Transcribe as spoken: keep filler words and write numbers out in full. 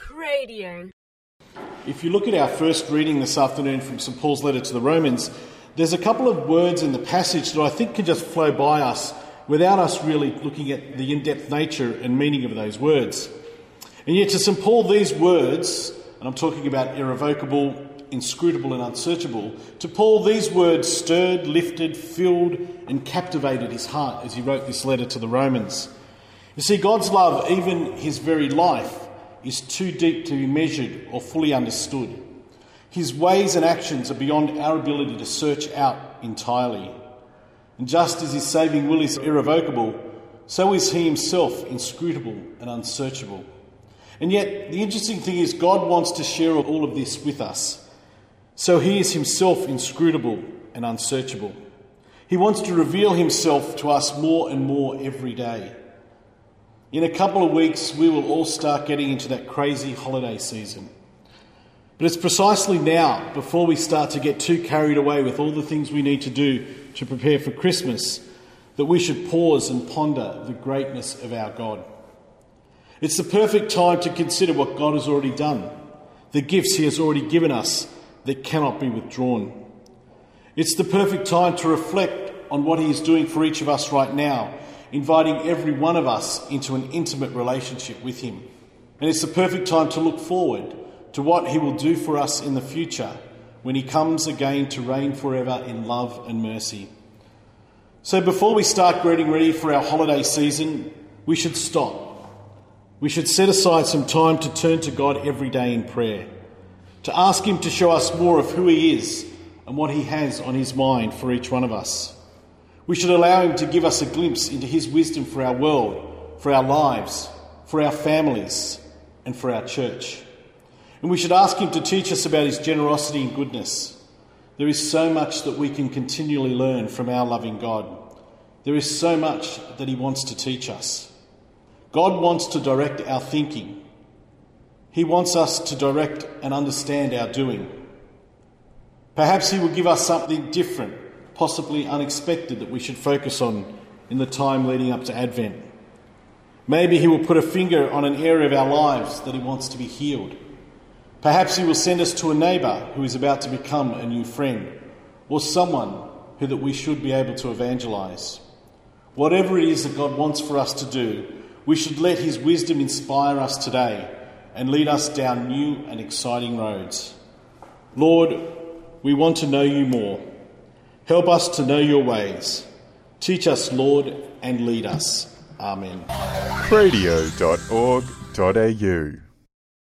Radio. If you look at our first reading this afternoon from St Paul's letter to the Romans, there's a couple of words in the passage that I think can just flow by us without us really looking at the in-depth nature and meaning of those words. And yet to St Paul, these words, and I'm talking about irrevocable, inscrutable and unsearchable, to Paul these words stirred, lifted, filled and captivated his heart as he wrote this letter to the Romans. You see, God's love, even his very life, is too deep to be measured or fully understood. His ways and actions are beyond our ability to search out entirely. And just as his saving will is irrevocable, so is he himself inscrutable and unsearchable. And yet, the interesting thing is God wants to share all of this with us. So he is himself inscrutable and unsearchable. He wants to reveal himself to us more and more every day. In a couple of weeks, we will all start getting into that crazy holiday season. But it's precisely now, before we start to get too carried away with all the things we need to do to prepare for Christmas, that we should pause and ponder the greatness of our God. It's the perfect time to consider what God has already done, the gifts he has already given us that cannot be withdrawn. It's the perfect time to reflect on what he is doing for each of us right now, inviting every one of us into an intimate relationship with him. And it's the perfect time to look forward to what he will do for us in the future when he comes again to reign forever in love and mercy. So before we start getting ready for our holiday season, we should stop. We should set aside some time to turn to God every day in prayer, to ask him to show us more of who he is and what he has on his mind for each one of us. We should allow him to give us a glimpse into his wisdom for our world, for our lives, for our families, and for our church. And we should ask him to teach us about his generosity and goodness. There is so much that we can continually learn from our loving God. There is so much that he wants to teach us. God wants to direct our thinking. He wants us to direct and understand our doing. Perhaps he will give us something different, possibly unexpected, that we should focus on in the time leading up to Advent. Maybe he will put a finger on an area of our lives that he wants to be healed. Perhaps he will send us to a neighbour who is about to become a new friend, or someone who that we should be able to evangelise. Whatever it is that God wants for us to do, we should let his wisdom inspire us today and lead us down new and exciting roads. Lord, we want to know you more. Help us to know your ways. Teach us, Lord, and lead us. Amen. radio dot org dot a u